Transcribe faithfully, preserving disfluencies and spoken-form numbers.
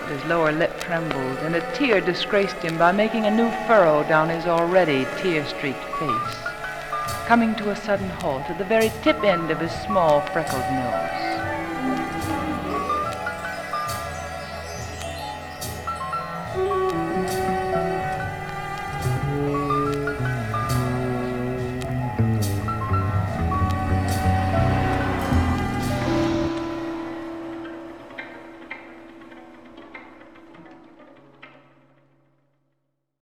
His lower lip trembled, and a tear disgraced him by making a new furrow down his already tear-streaked face, coming to a sudden halt at the very tip end of his small freckled nose.